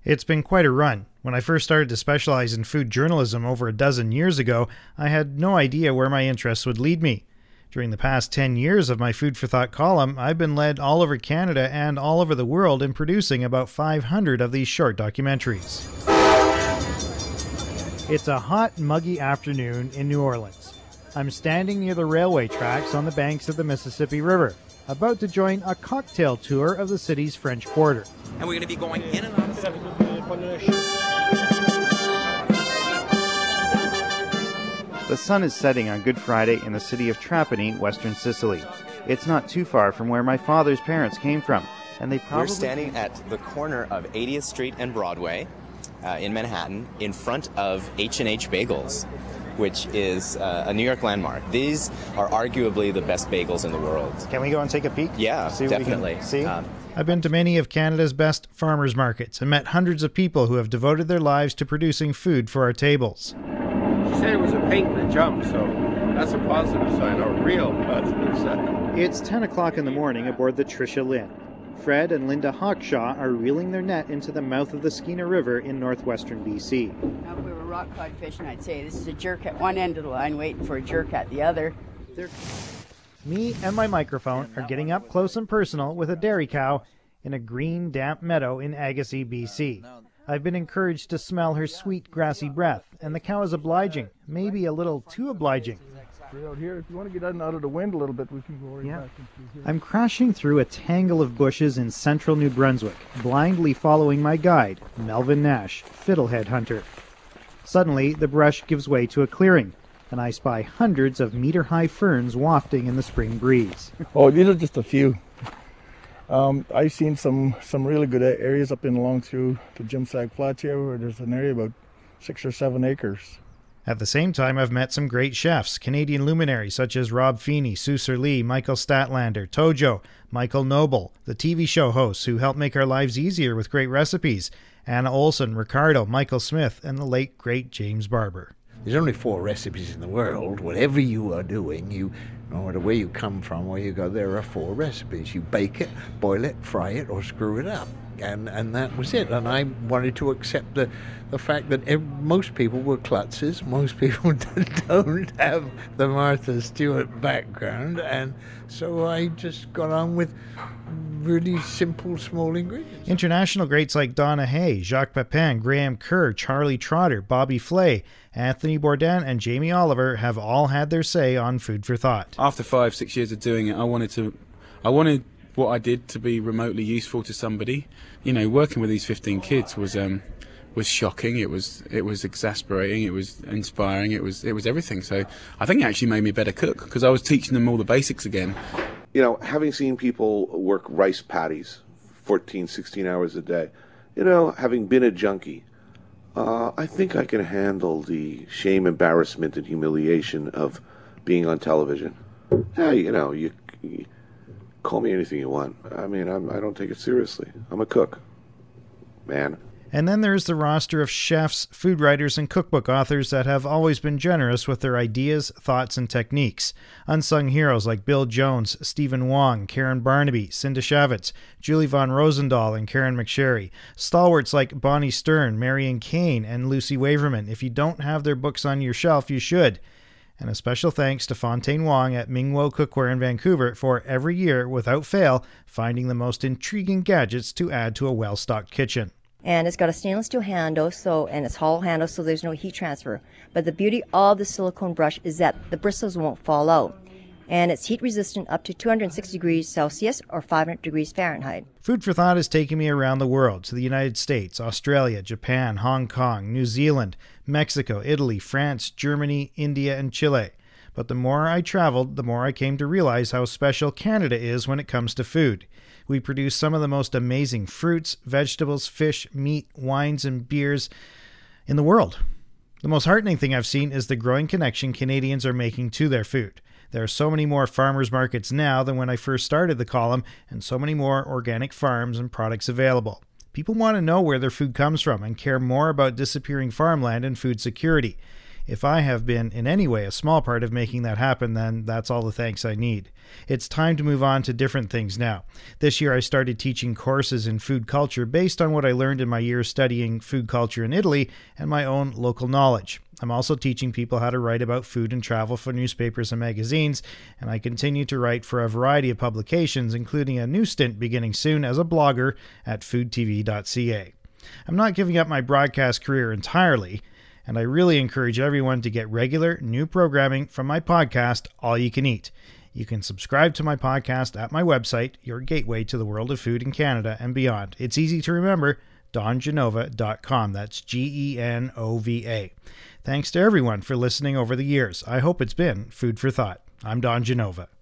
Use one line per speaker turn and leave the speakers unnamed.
It's been quite a run. When I first started to specialize in food journalism over a dozen years ago, I had no idea where my interests would lead me. During the past 10 years of my Food for Thought column, I've been led all over Canada and all over the world in producing about 500 of these short documentaries. It's a hot, muggy afternoon in New Orleans. I'm standing near the railway tracks on the banks of the Mississippi River, about to join a cocktail tour of the city's French Quarter.
And we're going to be going in and out of the
The sun is setting on Good Friday in the city of Trapani, western Sicily. It's not too far from where my father's parents came from, and they probably...
We're standing at the corner of 80th Street and Broadway in Manhattan, in front of H&H Bagels, which is a New York landmark. These are arguably the best bagels in the world.
Can we go and take a peek?
Yeah, definitely.
See? I've been to many of Canada's best farmers markets and met hundreds of people who have devoted their lives to producing food for our tables.
She said it was a paint and a jump, so that's a positive sign, a real positive sign.
It's 10 o'clock in the morning aboard the Tricia Lynn. Fred and Linda Hawkshaw are reeling their net into the mouth of the Skeena River in northwestern BC.
Now, if we were rock cod fishing, I'd say this is a jerk at one end of the line waiting for a jerk at the other.
Me and my microphone are getting up close and personal with a dairy cow in a green, damp meadow in Agassiz, BC. I've been encouraged to smell her sweet, grassy breath, and the cow is obliging, maybe a little too obliging.
Out here, if you want to get out of the wind a little bit, we can go right back into here.
I'm crashing through a tangle of bushes in central New Brunswick, blindly following my guide, Melvin Nash, fiddlehead hunter. Suddenly, the brush gives way to a clearing, and I spy hundreds of meter-high ferns wafting in the spring breeze.
Oh, these are just a few. I've seen some really good areas up and along through the Jimsag Flats here, where there's an area about 6 or 7 acres.
At the same time, I've met some great chefs, Canadian luminaries such as Rob Feeney, Sue Lee, Michael Statlander, Tojo, Michael Noble, the TV show hosts who help make our lives easier with great recipes, Anna Olson, Ricardo, Michael Smith, and the late, great James Barber.
There's only 4 recipes in the world. Whatever you are doing, no matter where you come from, where you go, there are 4 recipes. You bake it, boil it, fry it, or screw it up. And that was it. And I wanted to accept the fact that most people were klutzes. Most people don't have the Martha Stewart background. And so I just got on with really simple, small ingredients.
International greats like Donna Hay, Jacques Pepin, Graham Kerr, Charlie Trotter, Bobby Flay, Anthony Bourdain, and Jamie Oliver have all had their say on Food for Thought.
After 5-6 years of doing it, I wanted what I did to be remotely useful to somebody. You know, working with these 15 kids was shocking. It was exasperating. It was inspiring. It was everything. So I think it actually made me a better cook because I was teaching them all the basics again.
You know, having seen people work rice paddies 14, 16 hours a day, having been a junkie, I think I can handle the shame, embarrassment, and humiliation of being on television. Yeah, you call me anything you want. I mean, I don't take it seriously. I'm a cook, man.
And then there's the roster of chefs, food writers, and cookbook authors that have always been generous with their ideas, thoughts, and techniques. Unsung heroes like Bill Jones, Stephen Wong, Karen Barnaby, Cinda Shavitz, Julie Von Rosendahl, and Karen McSherry. Stalwarts like Bonnie Stern, Marion Kane, and Lucy Waverman. If you don't have their books on your shelf, you should. And a special thanks to Fontaine Wong at Mingwo Cookware in Vancouver for every year, without fail, finding the most intriguing gadgets to add to a well-stocked kitchen.
And it's got a stainless steel handle, and it's hollow handle, so there's no heat transfer. But the beauty of the silicone brush is that the bristles won't fall out. And it's heat resistant up to 260 degrees Celsius or 500 degrees Fahrenheit.
Food for Thought has taken me around the world to the United States, Australia, Japan, Hong Kong, New Zealand, Mexico, Italy, France, Germany, India, and Chile. But the more I traveled, the more I came to realize how special Canada is when it comes to food. We produce some of the most amazing fruits, vegetables, fish, meat, wines, and beers in the world. The most heartening thing I've seen is the growing connection Canadians are making to their food. There are so many more farmers markets now than when I first started the column, and so many more organic farms and products available. People want to know where their food comes from and care more about disappearing farmland and food security. If I have been in any way a small part of making that happen, then that's all the thanks I need. It's time to move on to different things now. This year I started teaching courses in food culture based on what I learned in my years studying food culture in Italy and my own local knowledge. I'm also teaching people how to write about food and travel for newspapers and magazines, and I continue to write for a variety of publications, including a new stint beginning soon as a blogger at foodtv.ca. I'm not giving up my broadcast career entirely, and I really encourage everyone to get regular, new programming from my podcast, All You Can Eat. You can subscribe to my podcast at my website, your gateway to the world of food in Canada and beyond. It's easy to remember, dongenova.com. That's Genova. Thanks to everyone for listening over the years. I hope it's been food for thought. I'm Don Genova.